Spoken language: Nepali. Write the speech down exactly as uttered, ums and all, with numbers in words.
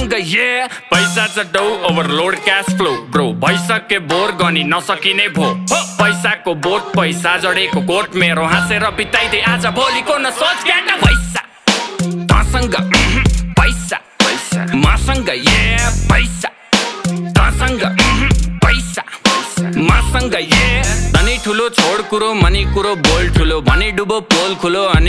मसँग ये पैसा चटौ ओभरलोड क्याश फ्लो ब्रो भइसके बोर गनी नसकिने भो पैसाको बोट पैसा जडेको कोट मेरो हाँसेर बिताइदे आज भोलिको न सोच गेट पैसा तसँग पैसा पैसा मसँग ये पैसा तसँग पैसा मसँग ये धनी ठुलो छोड कुरो मनी कुरो बोल ठुलो भनी डुबो पोल खुलो अनि